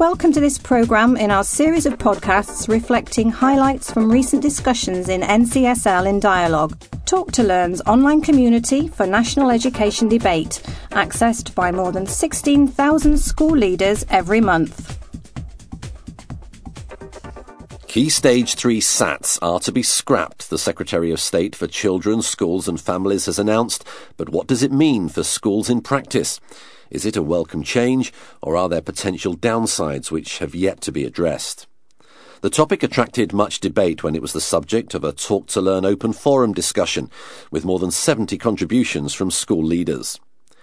Welcome to this programme in our series of podcasts reflecting highlights from recent discussions in NCSL in Dialogue, Talk to Learn's online community for national education debate, accessed by more than 16,000 school leaders every month. Key Stage 3 SATs are to be scrapped, the Secretary of State for Children, Schools and Families has announced. But what does it mean for schools in practice? Is it a welcome change, or are there potential downsides which have yet to be addressed? The topic attracted much debate when it was the subject of a Talk to Learn open forum discussion, with more than 70 contributions from school leaders.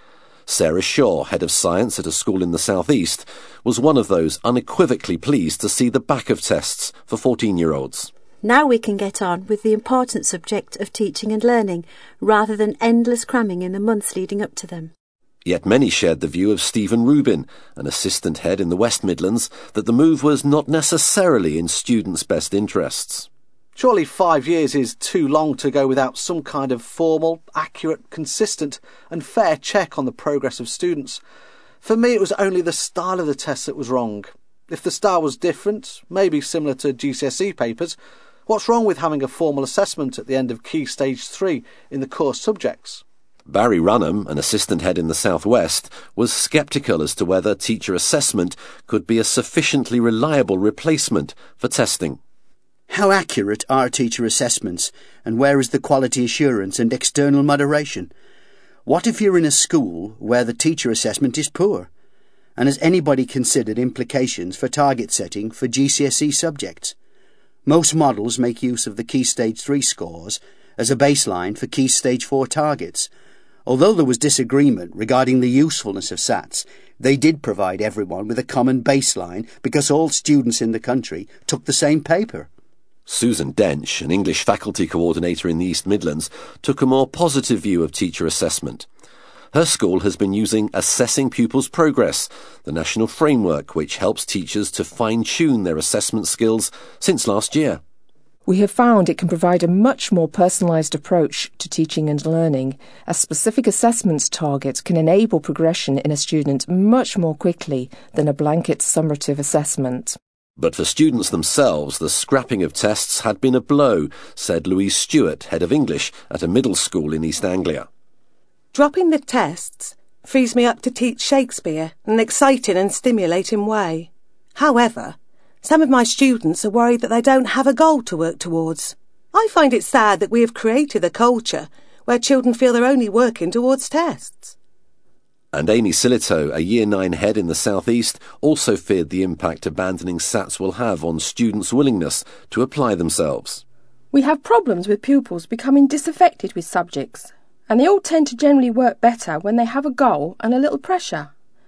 Sarah Shaw, head of science at a school in the southeast, was one of those unequivocally pleased to see the back of tests for 14-year-olds. Now we can get on with the important subject of teaching and learning, rather than endless cramming in the months leading up to them. Yet many shared the view of Stephen Rubin, an assistant head in the West Midlands, that the move was not necessarily in students' best interests. Surely 5 years is too long to go without some kind of formal, accurate, consistent and fair check on the progress of students. For me, it was only the style of the test that was wrong. If the style was different, maybe similar to GCSE papers, what's wrong with having a formal assessment at the end of Key Stage 3 in the core subjects? Barry Runham, an assistant head in the southwest, was sceptical as to whether teacher assessment could be a sufficiently reliable replacement for testing. How accurate are teacher assessments, and where is the quality assurance and external moderation? What if you're in a school where the teacher assessment is poor? And has anybody considered implications for target setting for GCSE subjects? Most models make use of the Key Stage 3 scores as a baseline for Key Stage 4 targets. Although there was disagreement regarding the usefulness of SATs, they did provide everyone with a common baseline because all students in the country took the same paper. Susan Dench, an English faculty coordinator in the East Midlands, took a more positive view of teacher assessment. Her school has been using Assessing Pupils' Progress, the national framework which helps teachers to fine-tune their assessment skills, since last year. We have found it can provide a much more personalised approach to teaching and learning, as specific assessments targets can enable progression in a student much more quickly than a blanket summative assessment. But for students themselves, the scrapping of tests had been a blow, said Louise Stewart, head of English at a middle school in East Anglia. Dropping the tests frees me up to teach Shakespeare in an exciting and stimulating way. However, some of my students are worried that they don't have a goal to work towards. I find it sad that we have created a culture where children feel they're only working towards tests. And Amy Silito, a Year 9 head in the southeast, also feared the impact abandoning SATs will have on students' willingness to apply themselves. We have problems with pupils becoming disaffected with subjects, and they all tend to generally work better when they have a goal and a little pressure.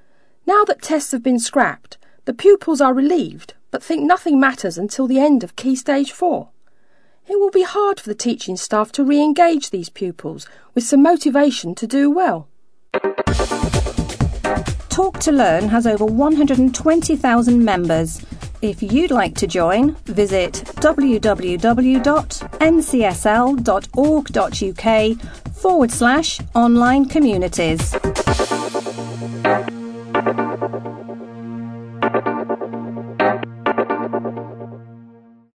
Now that tests have been scrapped, the pupils are relieved, but think nothing matters until the end of Key Stage 4. It will be hard for the teaching staff to re-engage these pupils with some motivation to do well. Talk to Learn has over 120,000 members. If you'd like to join, visit www.ncsl.org.uk/online communities.